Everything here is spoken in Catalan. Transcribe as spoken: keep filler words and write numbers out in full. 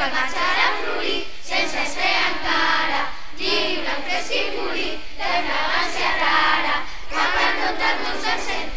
que marxarà a florir sense ser encara lliure, fresc i morir de fragància rara que per tot el món s'encén